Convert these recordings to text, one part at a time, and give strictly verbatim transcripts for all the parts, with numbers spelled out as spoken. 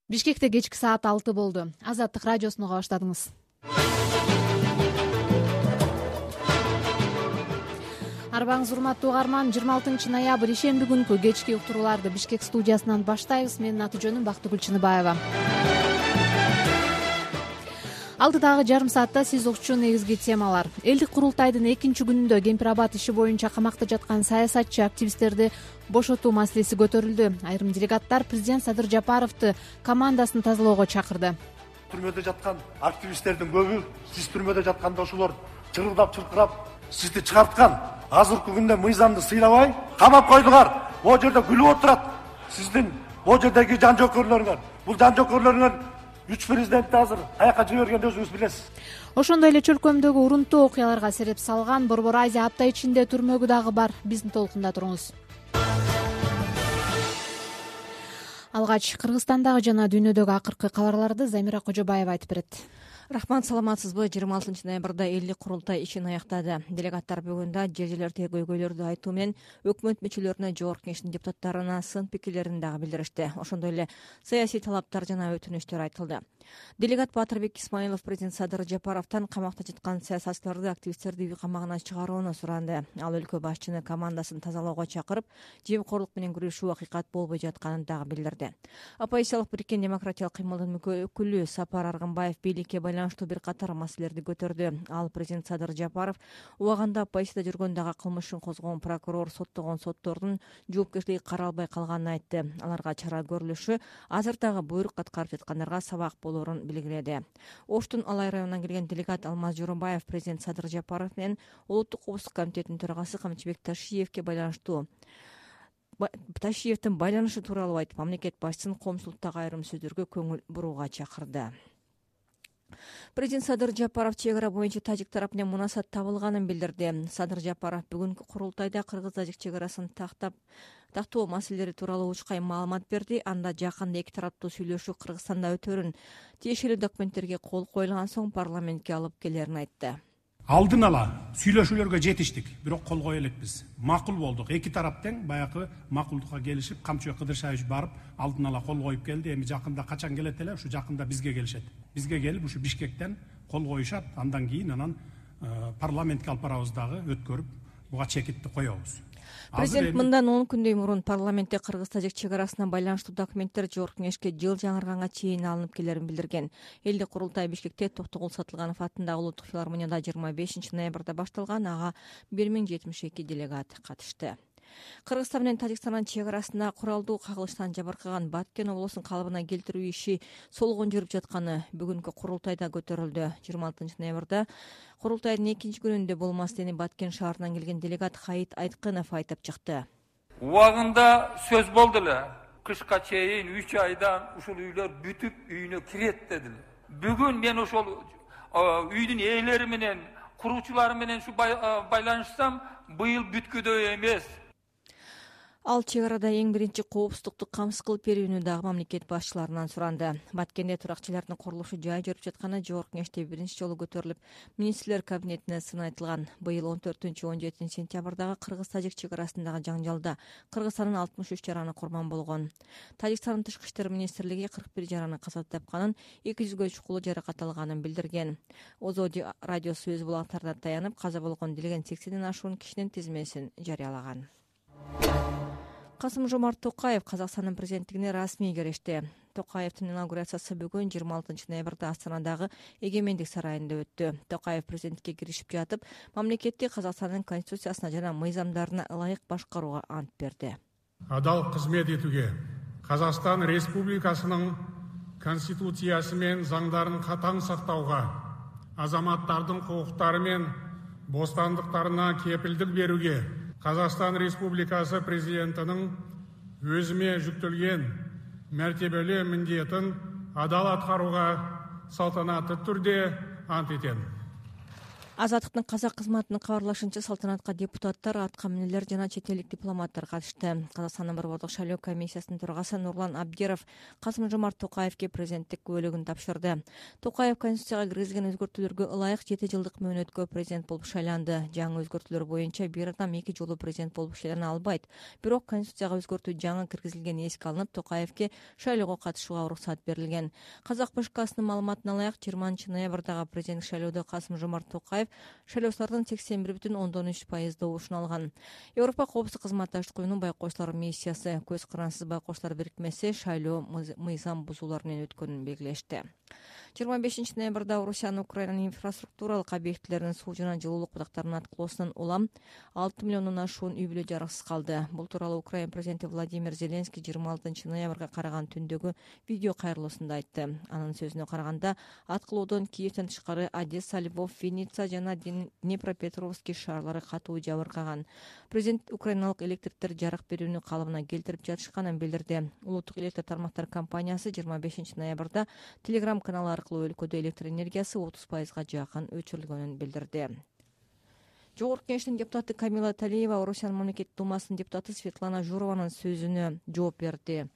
Бишкекте кечки саат алты болду. Азаттык радиосуну уга баштадыңыз. Арбаңыз урматтуу угарман, жыйырма алтынчы ноябрь ишемби күнкү кечки уктурууларды Бишкек студиясынан баштайбыз. Менин аты-жөнүм Бактыгүл Чыныбаева. Алдыдагы жарым саатта сиз укчу негизги темалар. Элдик курултайдын экинчи күнүндө Кемпир Абад иши боюнча камакта жаткан саясатчы активисттерди бошотуу маселеси көтөрүлдү. Айрым делегаттар президент Садыр Жапаровду командасын тазалоого чакырды. Түрмөдө жаткан активисттердин көбү сиз түрмөдө жатканда ошолор чырылдап чыркырап сизди чыгарткан. Азыркы күндө мыйзамды сыйлабай камап койдуңар. Могу жерде күлүп отурат. Сиздин могу жердеги жан жокөрлөрүңөр. Бул жан жокөрлөрүңөр үч президентти азыр каяка жибергенди өзүңүз билесиз. Ошондой эле чөлкөмдөгү урунтуу окуяларга сереп салган Борбор Азия апта ичинде түрмөгү дагы бар. Биздин толкунда туруңуз. Алгач Кыргызстандагы жана дүйнөдөгү акыркы кабарларды Замира Кожобаева айтып берет. Рахман, саламатсызбы? жыйырма алтынчы ноябрда элдик курултай ишин аяктады. Делегаттар бүгүндө жер жерлердеги көйгөйлөрдү айтуу менен өкмөт мүчөлөрүнө, Жогорку Кеңештин депутаттарына сын пикирлерин дагы билдиришти. Ошондой эле саясий талаптар жана өтүнүчтөр айтылды. Делегат Батырбек Исмаилов президент Садыр Жапаровдон камакта жаткан саясатчыларды, активисттерди үй камагына чыгарууну суранды. Ал өлкө башчыны командасын тазалоого чакырып, жемкорлук менен күрөшүү акыйкат болбой жатканын дагы билдирди. Оппозициялык Бириккен демократиялык кыймылдын өкүлү Сапар Аргынбаев бийликке байланыштуу бир катар маселелерди көтөрдү. Ал президент Садыр Жапаров убагында оппозицияда жүргөндөгү кылмышын козгогон прокурор, соттогон соттордун жоопкерчилиги каралбай калганын айтты. Аларга чара көрүлүшү азыр дагы буйрук аткарып жаткандарга сабак болоорун белгиледи. Оштун Алай районунан келген делегат Алмаз Жоробаев президент Садыр Жапаров менен Улуттук коопсуздук комитетинин төрагасы Камчыбек Ташиевке байланыштуу Ташиевдин байланышы тууралуу айтып, мамлекет башчысын коомчулуктагы айрым сөздөргө көңүл бурууга чакырды. Президент Садыр Жапаров чек ара боюнча тажик тарап менен мунасат табылганын билдирди. Садыр Жапаров бүгүнкү курултайда кыргыз-тажик чек арасын тактап тактоо маселелери тууралуу учкай маалымат берди. Анда жакында эки тараптуу сүйлөшүү Кыргызстанда өтөрүн, тиешелүү документтерге кол коюлган соң парламентке алып келерин айтты. Алдын ала сүйлөшүүлөргө жетиштик, бирок кол кое элекпиз. Макул болдук. Эки тарап тең баягы макулдукка келишип, Камчыбек Кыдыршаевич барып, алдын ала кол коюп келди. Эми жакында качан келет эле, ушу жакында бизге келишет. Бизге келип, ушу Бишкектен кол коюшат. Андан кийин анан парламентке алып барабыз дагы өткөрүп, буга чекитти коебуз. Президент мындан он күндөй мурун парламентте кыргыз-тажик чек арасына байланыштуу документтер Жогорку Кеңешке жыл жаңырганга чейин алынып келерин билдирген. Элдик курултай Бишкекте Токтогул Сатылганов атындагы Улуттук филармонияда жыйырма бешинчи ноябрда башталган. Ага бир миң жетимиш эки делегат катышты. Кыргызстан менен Тажикстандын чек арасында куралдуу кагылыштан жабыркаган Баткен облусун калыбына келтирүү иши солгон жүрүп жатканы бүгүнкү курултайда көтөрүлдү. жыйырма алтынчы ноябрда курултайдын экинчи күнүндө бул маселени Баткен шаарынан келген делегат Хаит Айткынов айтып чыкты. Убагында сөз болду эле. Кышка чейин үч айдан ушул үйлөр бүтүп үйүнө кирет дедилер. Бүгүн мен ошол үйдүн ээлери менен, куруучулары менен ушу байланышсам, быйыл бүткүдөй эмес. Ал чек арада эң биринчи коопсуздукту камсыз кылып берүүнү дагы мамлекет башчыларынан суранды. Баткенде туракчылардын курулушу жай жүрүп жатканы Жогорку Кеңеште биринчи жолу көтөрүлүп, министрлер кабинетине сын айтылган. Быйыл он төртүнчү он жетинчи сентябрдагы кыргыз-тажик чек арасындагы жаңжалда Кыргызстандын алтымыш үч жараны курман болгон. Тажикстандын тышкы иштер министрлиги кырк бир жараны каза тапканын, эки жүзгө чукулу жаракат алганын билдирген. Озоди радиосу өз булактарына таянып, каза болгон делген сексенден ашуун кишинин тизмесин жарыялаган. Касым-Жомарт Токаев Казакстандын президенттигине расмий киришти. Токаевдин инаугурациясы бүгүн жыйырма алтынчы ноябрда Астанадагы Эгемендик сарайында өттү. Токаев президентке киришип жатып, мамлекетти Казакстандын конституциясына жана мыйзамдарына ылайык башкарууга ант берди. Адал кызмет этүүгө, Казакстан Республикасынын конституциясы менен заңдарын катаң сактауга, азаматтардын укуктары менен бостандыктарына кепилдик берүүгө, Казакстан Республикасы президентінің өзіме жүктелген мәртебелі міндетін адал атқаруға салтанатты түрде ант етемін. Азаттыктын казак кызматынын кабарлашынча салтанатка депутаттар, атка минелер жана чет элдик дипломаттар катышты. Казакстандын борбордук шайлоо комиссиясынын төрагасы Нурлан Абдиров Касым-Жомарт Токаевге президенттик күбөлүгүн тапшырды. Токаев конституцияга киргизилген өзгөртүүлөргө ылайык жети жылдык мөөнөткө президент болуп шайланды. Жаңы өзгөртүүлөр боюнча бир адам эки жолу президент болуп шайлана албайт. Бирок конституцияга өзгөртүү жаңы киргизилгени эске алынып, Токаевге шайлоого катышууга уруксат берилген. Казак БШКсынын маалыматына ылайык жыйырманчы ноябрдагы президенттик шайлоодо Касым-Жомарт Токаев шайлоочулардын сексен бир бүтүн ондон үч пайыз добушун алган. Европа коопсуздук кызматташтык уюмунун байкоочулар миссиясы Көз кырансыз байкоочулар бирикмеси шайлоо мыйзам бузуулар менен өткөнүн белгилешти. жыйырма бешинчи ноябрда Орусиянын Украинанын инфраструктуралык объектилеринин суу жана жылуулук будактарынын аткылоосунан улам алты миллиондон ашуун үй бүлө жарыксыз калды. Бул тууралуу Украина президенти Владимир Зеленский жыйырма алтынчы ноябрга караган түндөгү видео кайрылуусунда айтты. Анын сөзүнө караганда, аткылоодон Киевден тышкары Одесса, Львов, Винница жана Днепропетровский шаарлары катуу жабыркаган. Президент украиналык электриктер жарык берүүнү калыбына келтирип жатышканын билдирди. Улуттук электр тармактар компаниясы жыйырма бешинчи ноябрда Telegram каналы аркылуу өлкөдө электр энергиясы отуз пайызга жакын өчүрүлгөнүн билдирди. Жогорку Кеңештин депутаты Камила Талиева Орусиянын мамлекеттик думасынын депутаты Светлана Журованын сөзүнө жооп берди.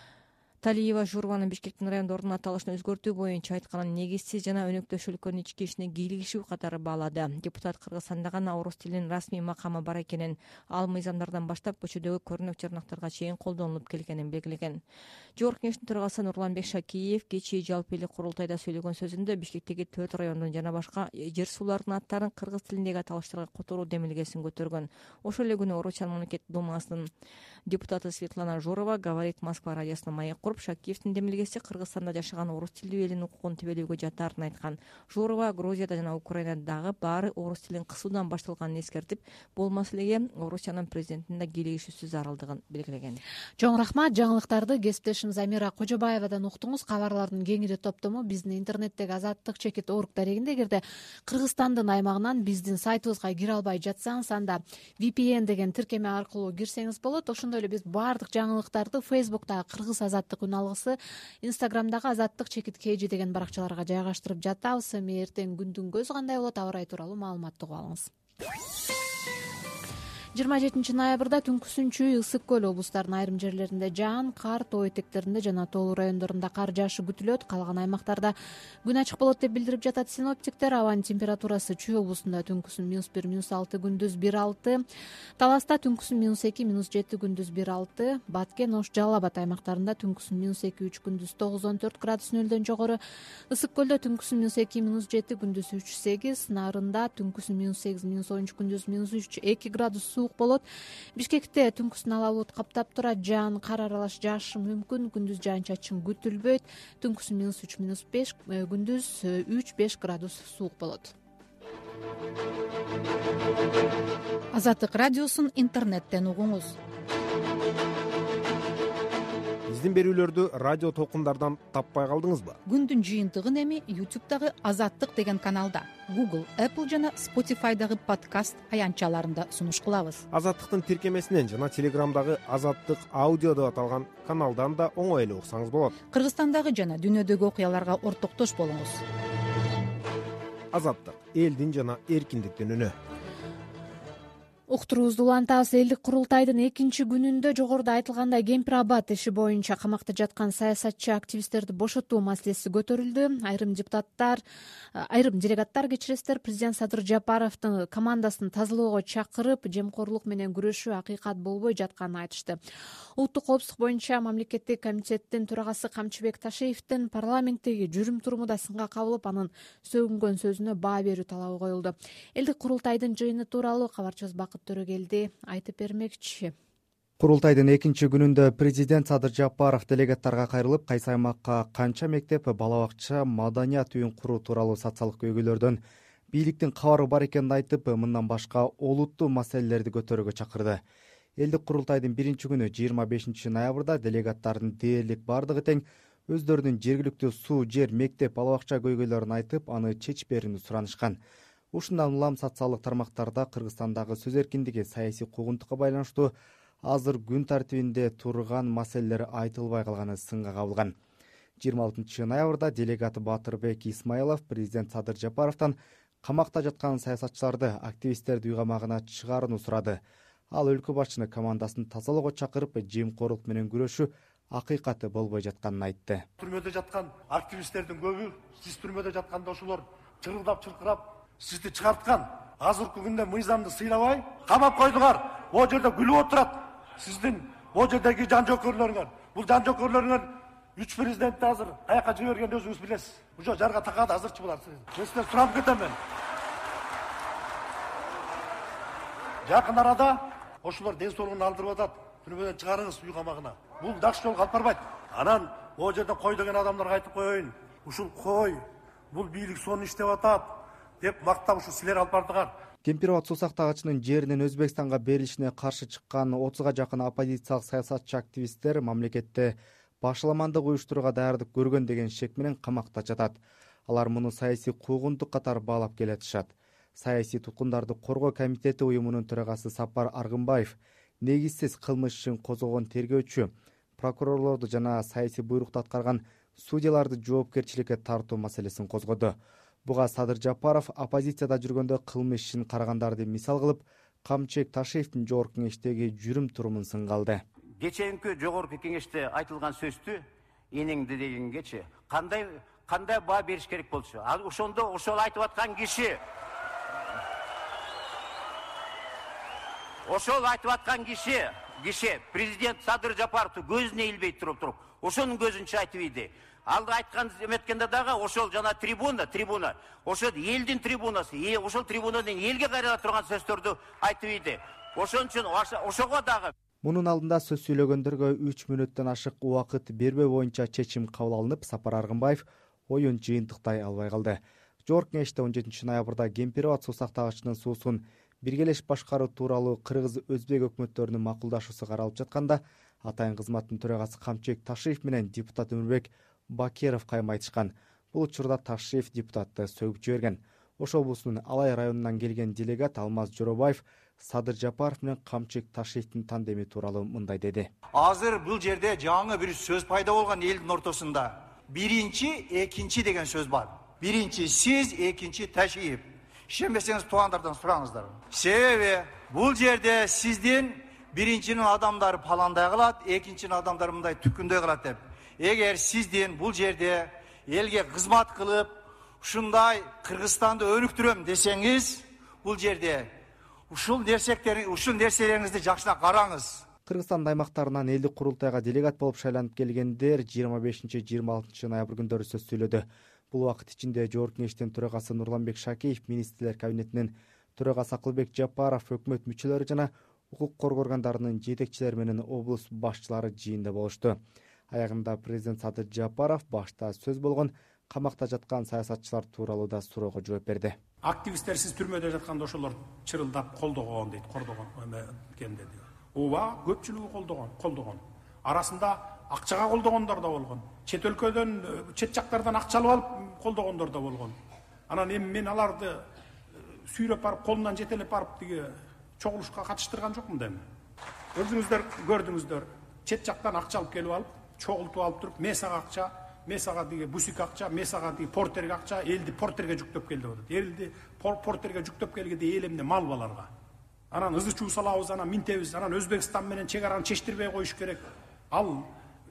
Талиева Журованын Бишкектин райондо ордун аталышын өзгөртүү боюнча айтканын негизсиз жана өнөктөш өлкөнүн ички ишине кийлигишүү катары баалады. Депутат Кыргызстанда гана орус тилинин расмий макамы бар экенин, ал мыйзамдардан баштап көчөдөгү көрүнөк жарнактарга чейин колдонулуп келгенин белгилеген. Жогорку Кеңештин төрагасы Нурланбек Шакиев кечээ жалпы элдик курултайда сөйлөгөн сөзүндө Бишкектеги төрт райондун жана башка жер суулардын аттарын кыргыз тилиндеги аталыштарга которуу демилгесин көтөргөн. Ошол эле күнү Орусиянын мамлекеттик думасынын депутаты Светлана Журова «Говорит Москва» радиосуна маек Шакиевдин демилгеси Кыргызстанда жашаган орус тилдүү элдин укугун тебелүүгө жатарын айткан. Журова Грузияда жана Украинадагы баары орус тилин кысуудан башталганын эскертип, бул маселеге Орусиянын президентинин да кийлигишүүсү зарылдыгын белгилеген. Чоң рахмат. Жаңылыктарды кесиптешим Замира Кожобаевадан уктуңуз. Кабарлардын кеңири топтому биздин интернеттеги Азаттык чекит орг дарегинде. Эгерде Кыргызстандын аймагынан биздин сайтыбызга кире албай жатсаңыз, анда ви пи эн деген тиркеме аркылуу кирсеңиз болот. Ошондой эле биз баардык жаңылыктарды Facebook'тагы Кыргыз Азаттык алгысы, Инстаграмдагы Азаттык чекит кж деген баракчаларга жайгаштырып жатабыз. Эми эртең күндүн көзү кандай болот, аба ырайы тууралуу маалыматты угуп алыңыз. жыйырма жетинчи ноябрда түнкүсүнчү Ысык көл облустарынын айрым жерлеринде жаан, кар, тоо этектеринде жана тоолуу райондорунда кар жаашы күтүлөт. Калган аймактарда күн ачык болот деп билдирип жатат синоптиктер. Абанын температурасы Чүй облусунда түнкүсүн минус бир, минус алты, күндүз бир алты, Таласта түнкүсүн минус эки, минус жети, күндүз бир алты, Баткен, Ош, Жалал Абад аймактарында түнкүсүн минус эки, үч, күндүз тогуз, он төрт градус нөлдөн жогору. Ысык көлдө түнкүсүн минус эки, минус жети, күндүз үч, сегиз, Нарында түнкүсүн минус сегиз, минус он үч, күндүз минус үч, эки градус суук болот. Бишкекте түнкүсүн ала булут каптап турат, жаан, кар аралаш жаашы мүмкүн, күндүз жаан-чачын күтүлбөйт. Түнкүсүн минус үч, минус беш, күндүз үч, беш градус суук болот. Азаттык радиосун интернеттен угуңуз. Биздин берүүлөрдү радио толкундардан таппай калдыңызбы? Күндүн жыйынтыгын эми YouTube'дагы Азаттык деген каналда, Google, Apple жана Spotify'дагы подкаст аянтчаларында сунуш кылабыз. Азаттыктын тиркемесинен жана Telegram'дагы Азаттык аудио деп аталган каналдан да оңой эле уксаңыз болот. Кыргызстандагы жана дүйнөдөгү окуяларга ортоктош болуңуз. Азаттык элдин жана эркиндиктин үнү. Уктуруубузду улантабыз. Элдик курултайдын экинчи күнүндө жогоруда айтылгандай Кемпир Абад иши боюнча камакта жаткан саясатчы активисттерди бошотуу маселеси көтөрүлдү. Айрым депутаттар, айрым делегаттар кечиресиздер, президент Садыр Жапаровдун командасын тазалоого чакырып, жемкорлук менен күрөшүү акыйкат болбой жатканын айтышты. Улуттук коопсуздук боюнча мамлекеттик комитеттин төрагасы Камчыбек Ташеевдин парламенттеги жүрүм туруму да сынга кабылып, анын сөгүнгөн сөзүнө баа берүү талабы коюлду. Элдик курултайдын жыйыны тууралуу кабарчыбыз Бакыт Төрөгелди айтып бермекчи. Курултайдын экинчи күнүндө президент Садыр Жапаров делегаттарга кайрылып, кайсы аймакка канча мектеп, бала бакча, маданият үйүн куруу тууралуу социалдык көйгөйлөрдөн бийликтин кабары бар экенин айтып, мындан башка олуттуу маселелерди көтөрүүгө чакырды. Элдик курултайдын биринчи күнү жыйырма бешинчи ноябрда делегаттардын дээрлик бардыгы тең өздөрүнүн жергиликтүү суу, жер, мектеп, бала бакча көйгөйлөрүн айтып, аны чечпээрин суранышкан. Ушундан улам социалдык тармактарда Кыргызстандагы сөз эркиндиги, саясий куугунтукка байланыштуу азыр күн тартибинде турган маселелер айтылбай калганы сынга кабылган. жыйырма алтынчы ноябрда делегат Батырбек Исмаилов президент Садыр Жапаровдон камакта жаткан саясатчыларды, активисттерди үй камагына чыгаарын сурады. Ал өлкө башчыны командасын тазалоого чакырып, жемкорлук менен күрөшүү акыйкаты болбой жатканын айтты. Түрмөдө жаткан активисттердин көбү, сиз түрмөдө жатканда ошолор чырылдап чыркырап сизди чыгарткан. Азыркы күндө мыйзамды сыйлабай камап койдуңар. О жерде күлүп отурат. Сиздин о жердеги жан жокөрлөрүңөр. Бул жан жокөрлөрүңөр үч президентти азыр каяка жиберген өзүңүз билесиз. Ушо жарга такады азырчы булар. Мен сизден сурап кетем мен. Жакын арада ошолор ден соолугун алдырып атат. Түрмөдөн чыгарыңыз үй камагына. Бул жакшы жолго алып барбайт. Анан о жерде кой деген адамдарга айтып коеюн. Ушул кой, бул бийлик сонун иштеп атат деп мактап ушу силер алып бардыңар. Кемпирабад суу сактагычынын жеринин Өзбекстанга берилишине каршы чыккан отузга жакын оппозициялык саясатчы активисттер мамлекетте башаламандык уюштурууга даярдык көргөн деген шек менен камакта жатат. Алар муну саясий куугунтук катары баалап келатышат. Саясий туткундарды коргоо комитети уюмунун төрагасы Сапар Аргынбаев негизсиз кылмыш ишин козгогон тергөөчү, прокурорлорду жана саясий буйрукту аткарган судьяларды жоопкерчиликке тартуу маселесин козгоду. Буга Садыр Жапаров оппозицияда жүргөндө кылмыш ишин карагандарды мисал кылып, Камчек Ташиевдин жогорку кеңештеги жүрүм турумун сынга алды. Кечээинки жогорку кеңеште айтылган сөздү энеңди дегенгечи кандай кандай баа бериш керек болчу? Ал ошондо ошол айтып аткан киши Ошол айтып аткан киши, киши президент Садыр Жапаровду көзүнө илбей туруп туруп, ошонун көзүнчө айтып ийди. Ал айткан эметкенде дагы ошол жана трибуна, трибуна, ошол элдин трибунасы, ошол трибунадан элге кайрыла турган сөздөрдү айтып ийди. Ошон үчүн ошого дагы Мунун алдында сөз сүйлөгөндөргө үч мүнөттөн ашык убакыт бербөө боюнча чечим кабыл алынып, Сапар Аргынбаев оюн жыйынтыктай албай калды. Жогорку кеңеште он жетинчи ноябрда Кемпирабад суу сактагычынын суусун биргелеш башкаруу тууралуу кыргыз-өзбек өкмөттөрүнүн макулдашуусу каралып жатканда, атайын кызматтын төрагасы Камчек Ташиев менен депутат Өмүрбек Бакеров кайым айтышкан. Бул учурда Ташиев депутатты сөгүп жиберген. Ош облусунун Алай районунан келген делегат Алмаз Жоробаев Садыр Жапаров менен Камчек Ташиевдин тандеми тууралуу мындай деди. Азыр бул жерде жаңы бир сөз пайда болгон элдин ортосунда. Биринчи, экинчи деген сөз бар. Биринчи сиз, экинчи Ташиев. Ишенбесеңиз туугандардан сураңыздар. Себеби бул жерде сиздин биринчинин адамдары паландай кылат, экинчинин адамдары мындай түккүндөй кылат деп. Эгер сиздин бул жерде элге кызмат кылып, ушундай Кыргызстанды өнүктүрөм десеңиз, бул жерде ушул нерселерди, ушул нерселериңизди жакшылап караңыз. Кыргызстан аймактарынан элдик курултайга делегат болуп шайланып келгендер жыйырма бешинчи жыйырма алтынчы ноябрь күндөрү сөз сүйлөдү. Бул убакыт ичинде жогорку кеңештин төрагасы Нурланбек Шакеев, министрлер кабинетинин төрагасы Акылбек Жапаров, өкмөт мүчөлөрү жана укук коргоо органдарынын жетекчилери менен облус башчылары жыйында болушту. Аягында президент Садыр Жапаров башта сөз болгон камакта жаткан саясатчылар тууралуу да суроого жооп берди. Активисттер сиз түрмөдө жатканда ошолор чырылдап колдогон дейт, кордогон экен деди. Ооба, көпчүлүгү колдогон, колдогон. Арасында акчага колдогондор да болгон. Чет өлкөдөн, чет жактардан акча алып алып колдогондор да болгон. Анан эми мен аларды сүйрөп барып, колунан жетелеп барып тиги чогулушка катыштырган жокмун дейм. Өзүңүздөр көрдүңүздөр. Чет жактан акча алып келип алып, чогултуп алып туруп, месага акча, месага диги бусик акча, месага диги портерге акча, элди портерге жүктөп келди деп. Элди портерге жүктөп келгенде эл эмне мал баларга. Анан ызы чуу салабыз, анан минтебиз, анан Өзбекстан менен чек араны чечтирбей коюш керек. Ал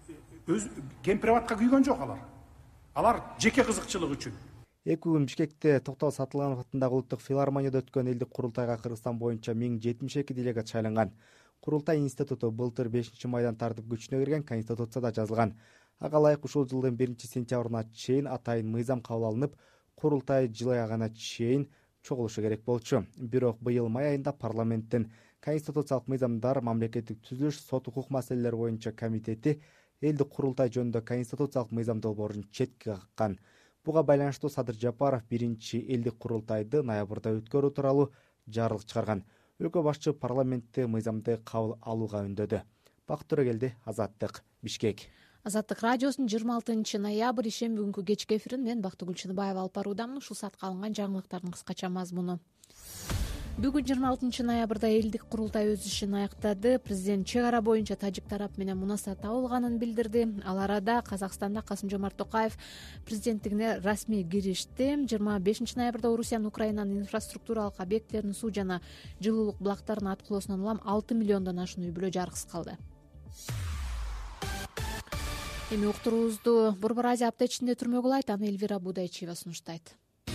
өз Кемпирабадка күйгөн жок алар. Алар жеке кызыкчылык үчүн. Эки күн Бишкекте Токтогул Сатылганов атындагы улуттук филармонияда өткөн элдик курултайга Кыргызстан боюнча миң жетимиш эки делегат шайланган. Курултай институту былтыр бешинчи майдан тартып күчүнө кирген Конституцияда жазылган. Ага ылайык ушул жылдын биринчи сентябрына чейин атайын мыйзам кабыл алынып, курултай жыл аягына чейин чогулушу керек болчу. Бирок быйыл май айында парламенттин конституциялык мыйзамдар, мамлекеттик түзүлүш, сот укук маселелери боюнча комитети элдик курултай жөнүндө конституциялык мыйзам долбоорун четке каккан. Буга байланыштуу Садыр Жапаров биринчи элдик курултайды ноябрда өткөрүү тууралуу жарлык чыгарган. Өлкө башчы парламентте мыйзамды кабыл алууга үндөдү. Бакыт Төрөгелди, Азаттык, Бишкек. Азаттык радиосунун жыйырма алтынчы ноябрь ишемби күнкү кечки эфирин мен Бактыгүл Чыныбаева алып баруудамын. Ушул саатка алынган жаңылыктардын кыскача мазмуну. Бүгүн жыйырма алтынчы ноябрда элдик курултай өз ишин аяктады. Президент чек ара боюнча тажик тарап менен мунасат табылганын билдирди. Ал арада Казакстанда Касым-Жомарт Токаев президенттигине расмий киришти. жыйырма бешинчи ноябрда Орусиянын Украинанын инфраструктуралык объекттеринин суу жана жылуулук булактарынын аткылоосунан улам алты миллиондон ашуун үй бүлө жарыксыз калды. Эми уктуруубузду Борбор Азия апта ичинде түрмөгө улайт, аны Элвира Будайчиева сунуштайт.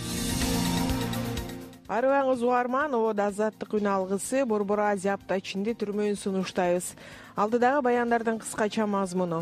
Арыбаңыз угарман, обода азаттык үн алгысы Борбор Азия апта ичинде түрмөөн сунуштайбыз. Алдыдагы баяндардын кыскача мазмуну.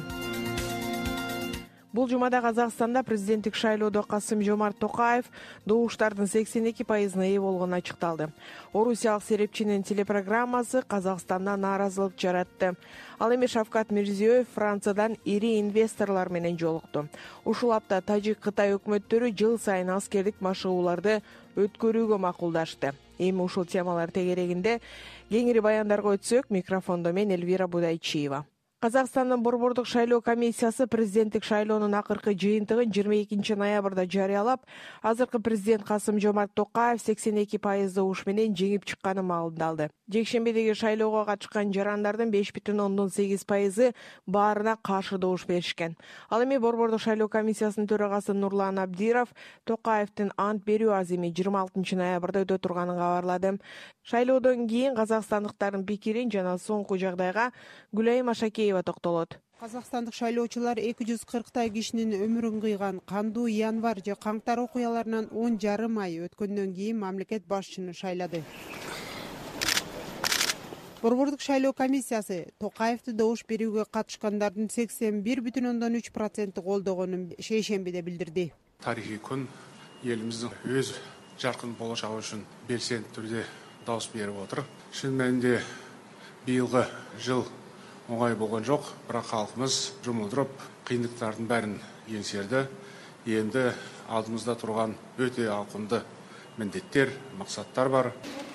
Бул жумада Казакстанда президенттик шайлоодо Касым-Жомарт Токаев добуштардын сексен эки пайызына ээ болгону ачыкталды. Орусиялык серепчинин телепрограммасы Казакстанда нааразылык жаратты. Ал эми Шавкат Мирзиёев Франциядан ири инвесторлор менен жолукту. Ушул апта Тажик-Кытай өкмөттөрү жыл сайын аскердик машыгууларды өткөрүүгө макулдашты. Эми ушул темалар тегерегинде кеңири баяндарга өтсөк, микрофондо мен Элвира Будайчиева. Казакстандын Борбордук шайлоо комиссиясы президенттик шайлоонун акыркы жыйынтыгын жыйырма экинчи ноябрда жарыялап, азыркы президент Касым-Жомарт Токаев сексен эки пайыз добуш менен жеңип чыкканы маалымдалды. Жекшембедеги шайлоого катышкан жарандардын беш бүтүн ондон сегиз пайызы баарына каршы добуш беришкен. Ал эми Борбордук шайлоо комиссиясынын төрагасы Нурлан Абдиров Токаевдин ант берүү азими жыйырма алтынчы ноябрда өтө турганын кабарлады. Шайлоодон кийин казакстандыктардын пикирин жана соңку жагдайга Гүлайым Ашакеева токтолот. Казакстандык шайлоочулар эки жүз кырктай кишинин өмүрүн кыйган кандуу январь же каңтар окуяларынан он жарым ай өткөндөн кийин мамлекет башчыны шайлады. Борбордук шайлоо комиссиясы Токаевди добуш берүүгө катышкандардын сексен бир бүтүн ондон үч проценти колдогонун шейшембиде билдирди. Тарихий күн элибиздин өз жаркын болочогу үчүн белсенди түрдө дауыс берип отур. Шын мәнинде быйылгы жыл оңай болгон жок, бирок халкыбыз жұмылдырып, кыйындыктардын бәрин еңсерди. Енді алдымызда турган өтө ауқымды міндеттер, мақсаттар бар.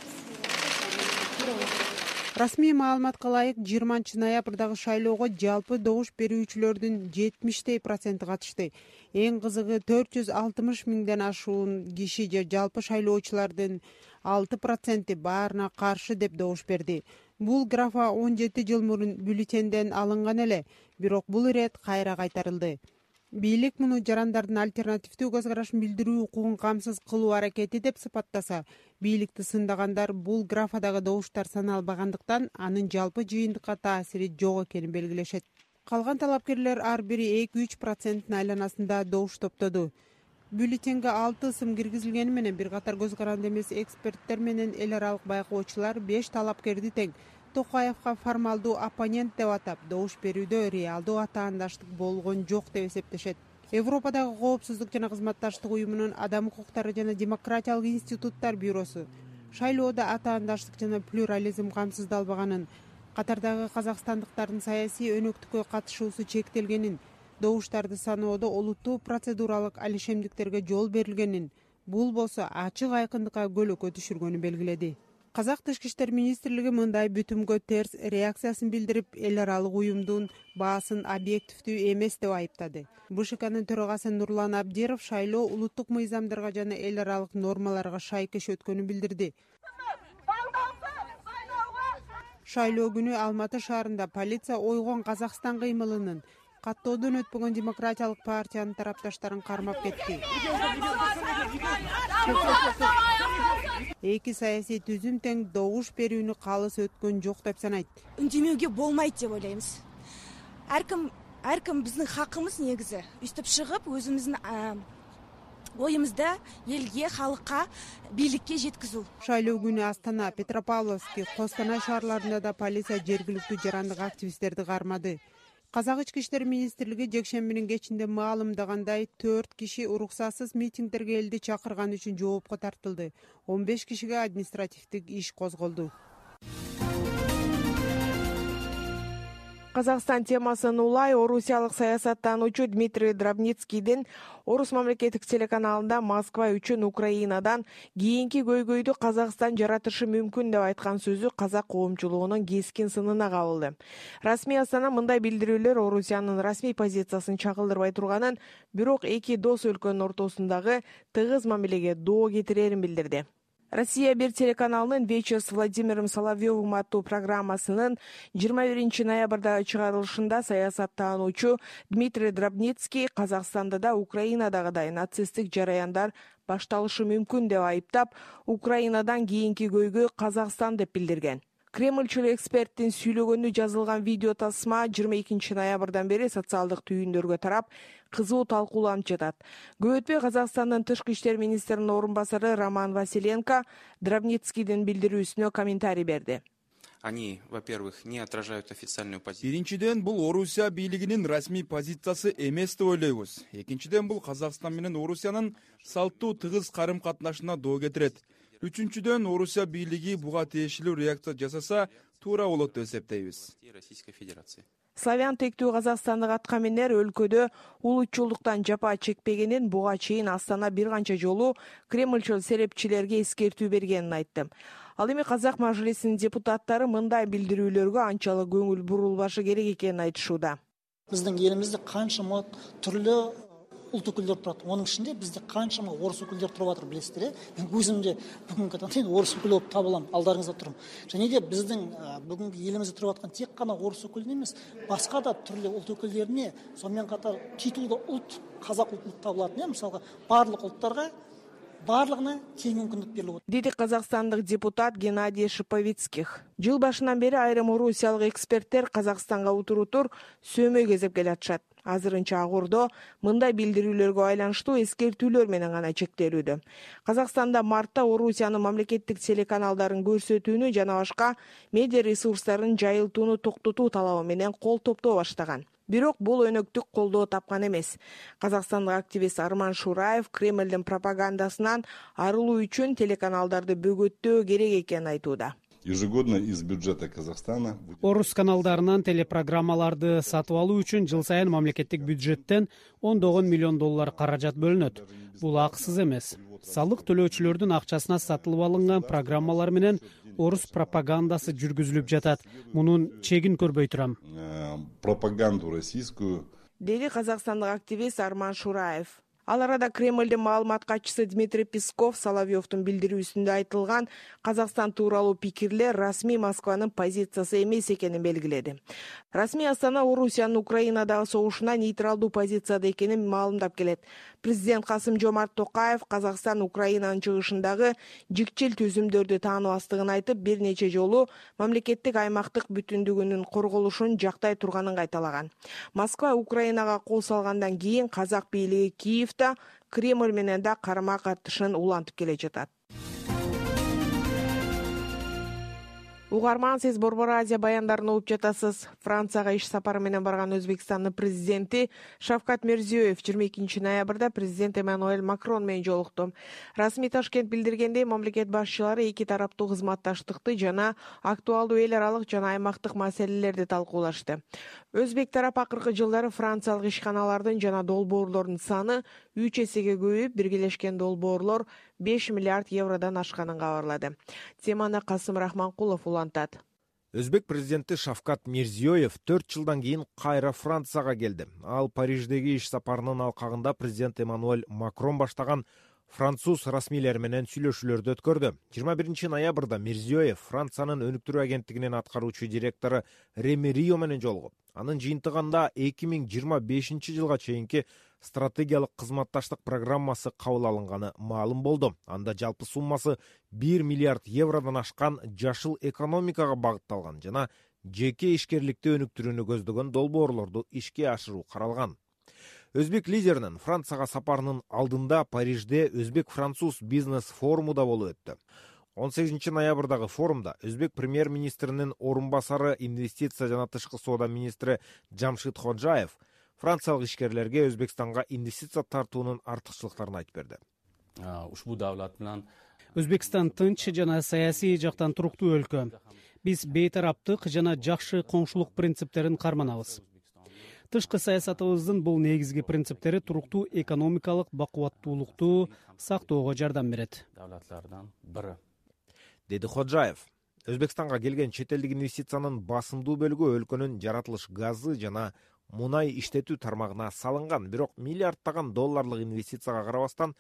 Расмий маалыматка ылайык жыйырманчы ноябрдагы шайлоого жалпы добуш берүүчүлөрдүн жетимиштей проценти катышты. Эң кызыгы төрт жүз алтымыш миңден ашуун киши же жалпы шайлоочулардын алты проценти баарына каршы деп добуш берди. Бул графа он жети жыл мурун бюллетенден алынган эле, бирок бул ирет кайра кайтарылды. Бийлик муну жарандардын альтернативдүү көз карашын билдирүү укугун камсыз кылуу аракети деп сыпаттаса, бийликти сындагандар бул графадагы добуштар саналбагандыктан анын жалпы жыйынтыкка таасири жок экенин белгилешет. Калган талапкерлер ар бири эки үч проценттин айланасында добуш топтоду. Бюллетенге алты ысым киргизилгени менен бир катар көз каранды эмес эксперттер менен эл аралык байкоочулар беш талапкерди тең Токаевга формалдуу оппонент деп атап, добуш берүүдө реалдуу атаандаштык болгон жок деп эсептешет. Европадагы коопсуздук жана кызматташтык уюмунун Адам укуктары жана демократиялык институттар бюросу шайлоодо атаандаштык жана плюрализм камсыздалбаганын, катардагы казакстандыктардын саясий өнөктүккө катышуусу чектелгенин, добуштарды саноодо олуттуу процедуралык алишемдиктерге жол берилгенин, бул болсо ачык айкындыкка көлөкө түшүргөнүн белгиледи. Казак тышкы иштер министрлиги мындай бүтүмгө терс реакциясын билдирип, эл аралык уюмдун баасын объективдүү эмес деп айыптады. БШКнын төрагасы Нурлан Абдиров шайлоо улуттук мыйзамдарга жана эл аралык нормаларга шайкеш өткөнүн билдирди. Шайлоо күнү Алматы шаарында полиция ойгон Казакстан кыймылынын, каттоодон өтпөгөн демократиялык партиянын тарапташтарын кармап кетти. Эки саясий түзүм тең добуш берүүнү калыс өткөн жок деп санайт. Үндемөөгө болмойт деп ойлойбуз. Ар ким ар ким биздин хакыбыз негизи үстүп чыгып, өзүбүздүн оюмузду элге, халыкка, бийликке жеткизүү. Шайлоо күнү Астана, Петропавловск, Костанай шаарларында да полиция жергиликтүү жарандык активисттерди кармады. Казак ички иштер министрлиги жекшембинин кечинде маалымдагандай төрт киши уруксатсыз митингдерге элди чакырган үчүн жоопко тартылды. он беш кишиге административдик иш козголду. Казакстан темасын улай орусиялык саясаттануучу Дмитрий Дробницкийдин Орус мамлекеттик телеканалында Москва үчүн Украинадан кийинки көйгөйдү Казакстан жаратышы мүмкүн деп айткан сөзү казак коомчулугунун кескин сынына кабылды. Расмий Астана мындай билдирүүлөр Орусиянын расмий позициясын чагылдырбай турганын, бирок эки дос өлкөнүн ортосундагы тыгыз мамилеге доо кетирерин билдирди. Россия бир телеканалынын вечер с Владимиром Соловьевым аттуу программасынын жыйырма биринчи ноябрдагы чыгарылышында саясаттануучу Дмитрий Дробницкий Казакстанда да Украинадагыдай нацисттик жараяндар башталышы мүмкүн деп айыптап, Украинадан кийинки көйгөй Казакстан деп билдирген. Кремльчил эксперттин сүйлөгөнү жазылган видео тасма жыйырма экинчи ноябрдан бери социалдык түйүндөргө тарап, кызуу талкууланып жатат. Көп өтпөй Казакстандын тышкы иштер министринин орун басары Роман Василенко Дробницкийдин билдирүүсүнө комментарий берди. Они, во-первых, не отражают официальную позицию. Биринчиден, бул Орусия бийлигинин расмий позициясы эмес деп ойлойбуз. Экинчиден, бул Казакстан менен Орусиянын салттуу тыгыз карым катнашына доо кетирет. Үчүнчүдөн, Орусия бийлиги буга тиешелүү реакция жасаса, туура болот деп эсептейбиз. Российской Федерации. Славян тектүү казакстандык аткаминер өлкөдө улутчулдуктан жапа чекпегенин буга чейин Астана бир канча жолу Кремльчил серепчилерге эскертүү бергенин айтты. Ал эми Казак мажлисинин депутаттары мындай билдирүүлөргө анчалык көңүл бурулбашы керек экенин айтышууда. Биздин элибизде канчама түрлүү улт өкүлдөр турат. Онун ичинде бизде канчама орус өкүлдөр туруп атыр, билесиздер э? Мен өзүмдө бүгүнкү күндө орус өкүлү болуп табылам, алдарыңызда турам. Және де биздин бүгүнкү элибизде туруп аткан тек гана орус өкүлү эмес, башка да түрлүү улт өкүлдөрүнө, сонун катар титулдуу улт, казак улту табылат, э? Мисалга, барлык улттарга барлыгына тең мүмкүндүк берилип атат. Деди казакстандык депутат Геннадий Шиповицких. Жыл башынан бери айрым орусиялык эксперттер Казакстанга утуру тур сөөмөй кезеп келатышат. Азырынча Агурдо мындай билдирүүлөргө айланыштуу эскертүүлөр менен гана чектелүүдө. Казакстанда мартта Орусиянын мамлекеттик телеканалдарын көрсөтүүнү жана башка медиа ресурстарын жайылтууну токтотуу талабы менен кол топтоо баштаган. Бирок бул өнөктүк колдоо тапкан эмес. Казакстандык активист Арман Шураев Кремльдин пропагандасынан арылуу үчүн телеканалдарды бөгөттөө керек экенин айтууда. Ежегодно из бюджета Казахстана Орус каналдарынан телепрограммаларды сатып алуу үчүн жыл сайын мамлекеттик бюджеттен ондогон миллион доллар каражат бөлүнөт. Бул акысыз эмес. Салык төлөөчүлөрдүн акчасына сатылып алынган программалар менен орус пропагандасы жүргүзүлүп жатат. Мунун чегин көрбөй турам. Пропаганду российскую. Деди казакстандык активист Арман Шураев. Ал арада Кремльдин маалымат катчысы Дмитрий Песков Соловьевдун билдирүүсүндө айтылган Казакстан тууралуу пикирлер расмий Москванын позициясы эмес экенин белгиледи. Расмий Астана Орусиянын Украинадагы согушуна нейтралдуу позицияда экенин маалымдап келет. Президент Касым-Жомарт Токаев Казакстан Украинанын чыгышындагы жикчил түзүмдөрдү тааныбастыгын айтып, бир нече жолу мамлекеттик аймактык бүтүндүгүнүн корголушун жактай турганын кайталаган. Москва Украинага кол салгандан кийин казак бийлиги Киев Кремль менен да карама катышын улантып келе жатат. Угарман, сиз Борбор Азия баяндарын угуп жатасыз. Францияга иш сапары менен барган Өзбекстандын президенти Шавкат Мирзиёев жыйырма экинчи ноябрда президент Эммануэль Макрон менен жолукту. Расмий Ташкент билдиргендей, мамлекет башчылары эки тараптуу кызматташтыкты жана актуалдуу эл аралык жана аймактык маселелерди талкуулашты. Өзбек тарап акыркы жылдары франциялык ишканалардын жана долбоорлордун саны үч эсеге көбөйүп, биргелешкен долбоорлор беш миллиард евродон ашканын кабарлады. Теманы Касым Рахманкулов улантат. Өзбек президенти Шавкат Мирзиёев төрт жылдан кийин кайра Францияга келди. Ал Париждеги иш сапарынын алкагында президент Эммануэль Макрон баштаган француз расмийлери менен сүйлөшүүлөрдү өткөрдү. жыйырма биринчи ноябрда Мирзиёев Франциянын өнүктүрүү агенттигинин аткаруучу директору Реми Рио менен жолугуп, анын жыйынтыгында эки миң жыйырма бешинчи жылга чейинки стратегиялык кызматташтык программасы кабыл алынганы маалым болду. Анда жалпы суммасы бир миллиард евродон ашкан жашыл экономикага багытталган жана жеке ишкерликти өнүктүрүүнү көздөгөн долбоорлорду ишке ашыруу каралган. Өзбек лидеринин Францияга сапарынын алдында Парижде Өзбек-француз бизнес форуму да болуп өттү. он сегизинчи ноябрдагы форумда Өзбек премьер-министринин орун басары инвестиция жана тышкы соода министри Джамшид Ходжаев франциялык ишкерлерге Өзбекстанга инвестиция тартуунун артыкчылыктарын айтып берди. Ушбу давлат менен Өзбекстан тынч жана саясий жактан туруктуу өлкө. Биз бейтараптык жана жакшы коңшулук принциптерин карманабыз. Тышкы саясатыбыздын бул негизги принциптери туруктуу экономикалык бакубаттуулукту сактоого жардам берет. Давлатлардан бири, деди Ходжаев. Өзбекстанга келген чет элдик инвестициянын басымдуу бөлүгү өлкөнүн жаратылыш газы жана мунай иштетүү тармагына салынган, бирок миллиардтаган долларлык инвестицияга карабастан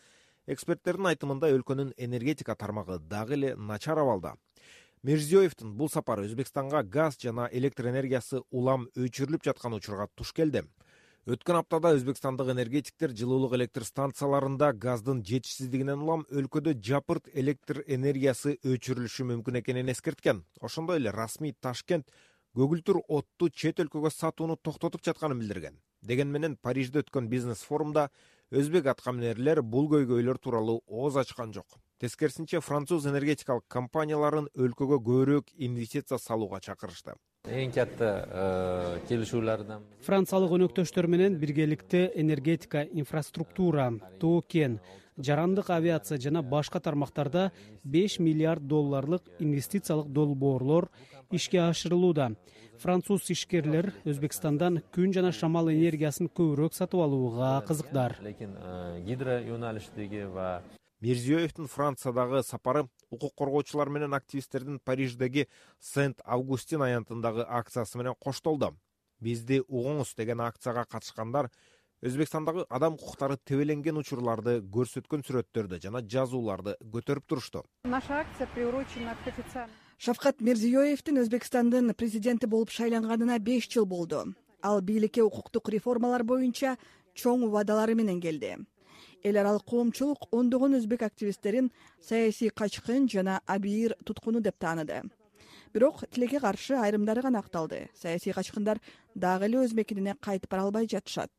Эксперттердин айтымында өлкөнүн энергетика тармагы дагы эле начар абалда. Мирзиёевдин бул сапары Өзбекстанга газ жана электр энергиясы улам өчүрүлүп жаткан учурга туш келди. Өткөн аптада өзбекстандык энергетиктер жылуулук электр станцияларында газдын жетишсиздигинен улам өлкөдө жапырт электр энергиясы өчүрүлүшү мүмкүн экенин эскерткен. Ошондой эле расмий Ташкент көгүлтүр отту чет өлкөгө сатууну токтотуп жатканын билдирген. Деген менен Парижде өткөн бизнес форумда өзбек аткаминерлер бул көйгөйлөр тууралуу ооз ачкан жок. Тескерисинче, француз энергетикалык компанияларын өлкөгө көбүрөөк инвестиция салууга чакырышты. Эң катта келишүүлөрдөн Франциялык өнөктөштөр менен биргеликте энергетика, инфраструктура, тоо кен, жарандык авиация жана башка тармактарда беш миллиард долларлык инвестициялык долбоорлор ишке ашырылууда. Француз ишкерлер Өзбекстандан күн жана шамал энергиясын көбүрөөк сатып алууга кызыкдар. Лекин гидро юналиштиги ва Мирзиёевдин Франциядагы сапары укук коргоочулар менен активисттердин Париждеги Сент-Августин аянтындагы акциясы менен коштолду. Бизди угуңуз деген акцияга катышкандар Өзбекстандагы адам укуктары тебеленген учурларды көрсөткөн сүрөттөрдү жана жазууларды көтөрүп турушту. Наша акция приурочена к официальному. Шавкат Мирзиёевдин Өзбекстандын президенти болуп шайланганына беш жыл болду. Ал бийликке укуктук реформалар боюнча чоң убадалары менен келди. Эл аралык коомчулук ондогон өзбек активисттерин саясий качкын жана абийир туткуну деп тааныды. Бирок тилекке каршы айрымдары гана акталды. Саясий качкындар дагы эле өз мекенине кайтып бара албай жатышат.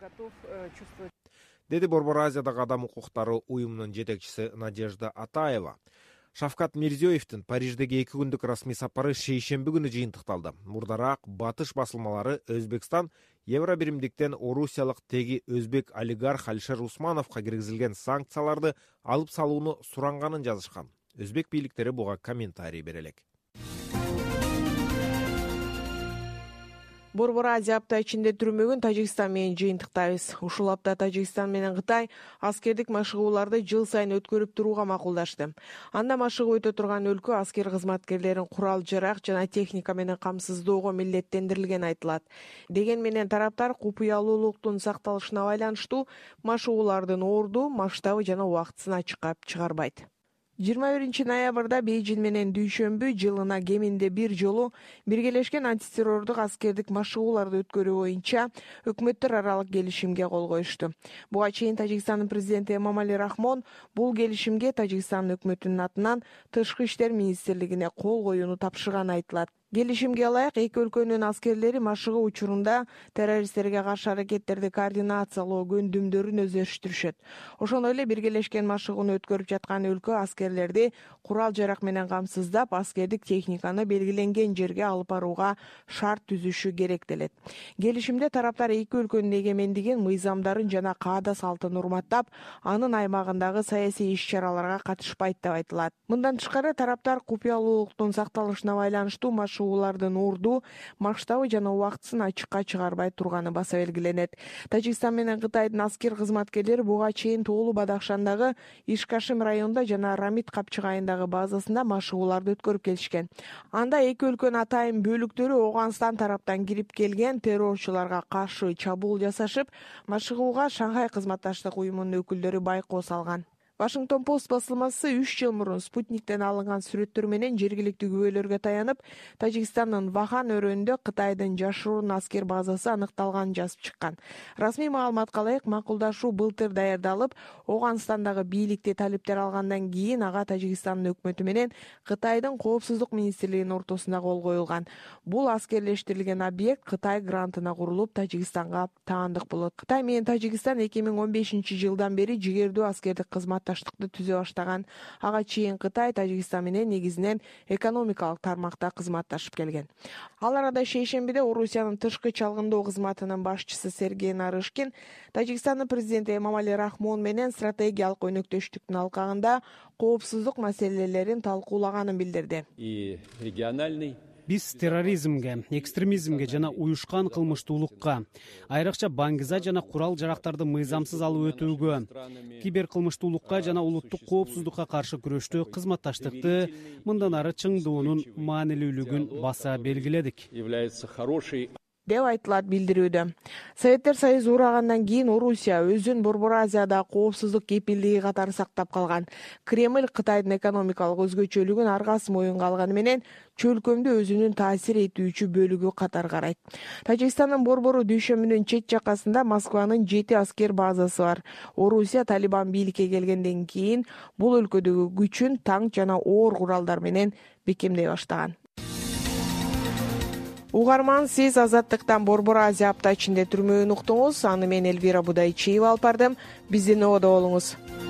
Деди Борбор Азиядагы адам укуктары уюмунун жетекчиси Надежда Атаева. Шавкат Мирзиёевдин Париждеги эки күндүк расмий сапары шейшемби күнү жыйынтыкталды. Мурдараак батыш басылмалары Өзбекстан Евробиримдиктен орусиялык теги өзбек олигарх Алишер Усмановго киргизилген санкцияларды алып салууну суранганын жазышкан. Өзбек бийликтери буга комментарий бере элек. Борбор Азия апта ичинде түрмөгүн Тажикстан менен жыйынтыктайбыз. Ушул апта Тажикстан менен Кытай аскердик машыгууларды жыл сайын өткөрүп турууга макулдашты. Анда машыгуу өтө турган өлкө аскер кызматкерлерин курал жарак жана техника менен камсыздоого милдеттендирилгени айтылат. Деген менен тараптар купуялуулуктун сакталышына байланыштуу машыгуулардын орду, масштабы жана убактысын ачыкка чыгарбайт. жыйырма биринчи ноябрда Бейжин менен дүйшөмбү жылына кеминде бир жолу биргелешкен антитеррордук аскердик машыгууларды өткөрүү боюнча өкмөттөр аралык келишимге кол коюшту. Буга чейин Тажикстандын президенти Эмомали Рахмон бул келишимге Тажикстан өкмөтүнүн атынан Тышкы иштер министрлигине кол коюуну тапшырганы айтылат. Келишимге ылайык эки өлкөнүн аскерлери машыгуу учурунда террористтерге каршы аракеттерди координациялоо көндүмдөрүн өздөштүрүшөт. Ошондой эле биргелешкен машыгууну өткөрүп жаткан өлкө аскерлерди курал жарак менен камсыздап, аскердик техниканы белгиленген жерге алып барууга шарт түзүшү керектелет. Келишимде тараптар эки өлкөнүн эгемендигин, мыйзамдарын жана каада салтын урматтап, анын аймагындагы саясий иш-чараларга катышпайт деп айтылат. Мындан тышкары тараптар купуялуулуктун сакталышына байланыштуу машыгуулардын орду, масштабы жана убактысын ачыкка чыгарбай турганы баса белгиленет. Тажикстан менен Кытайдын аскер кызматкерлери буга чейин Тоолу Бадахшандагы Ишкашим районунда жана Рамит капчыгайындагы базасында машыгууларды өткөрүп келишкен. Анда эки өлкөнүн атайын бөлүктөрү Ооганстан тараптан кирип келген террорчуларга каршы чабуул жасашып, машыгууга Шанхай кызматташтык уюмунун өкүлдөрү байкоо салган. Вашингтон Пост басылмасы үч жыл мурун спутниктен алынган сүрөттөр менен жергиликтүү күбөлөргө таянып, Тажикстандын Вахан өрөөнүндө Кытайдын жашыруун аскер базасы аныкталганын жазып чыккан. Расмий маалыматка ылайык макулдашуу былтыр даярдалып, Ооганстандагы бийликти талиптер алгандан кийин ага Тажикстандын өкмөтү менен Кытайдын коопсуздук министрлигинин ортосунда кол коюлган. Бул аскерлештирилген объект Кытай грантына курулуп, Тажикстанга таандык болот. Кытай менен Тажикстан эки миң он бешинчи жылдан бери жигердүү аскердик кызмат таштыкты түзө баштаган. Ага чейин Кытай Тажикстан менен негизинен экономикалык тармакта кызматташып келген. Ал арада шейшембиде Орусиянын тышкы чалгындоо кызматынын башчысы Сергей Нарышкин Тажикстандын президенти Эмомали Рахмон менен стратегиялык өнөктөштүктүн алкагында коопсуздук маселелерин талкуулаганын билдирди. И региональный Биз терроризмге, экстремизмге жана уюшкан кылмыштуулукка, айрыкча баңгиза жана курал жарактарды мыйзамсыз алып өтүүгө, кибер кылмыштуулукка жана улуттук коопсуздукка каршы күрөштө кызматташтыкты мындан ары чыңдоонун маанилүүлүгүн баса белгиледик. деп айтылат билдирүүдө. Советтер Союзу урагандан кийин Орусия өзүн Борбор Азияда коопсуздук кепилдиги катары сактап калган. Кремль Кытайдын экономикалык өзгөчөлүгүн аргасы моюнга алганы менен чөлкөмдү өзүнүн таасир этүүчү бөлүгү катары карайт. Тажикстандын Борбору дүйшөмүнүн чет жакасында Москванын жети аскер базасы бар. Орусия Талибан бийликке келгенден кийин бул өлкөдөгү күчүн танк жана оор куралдар менен бекемдей баштаган. Угарман, сиз Азаттыктан Борбор Азия апта ичинде түрмөөнү уктуңуз. Аны мен Элвира Будайчиева алып бардым. Биздин ободо болуңуз.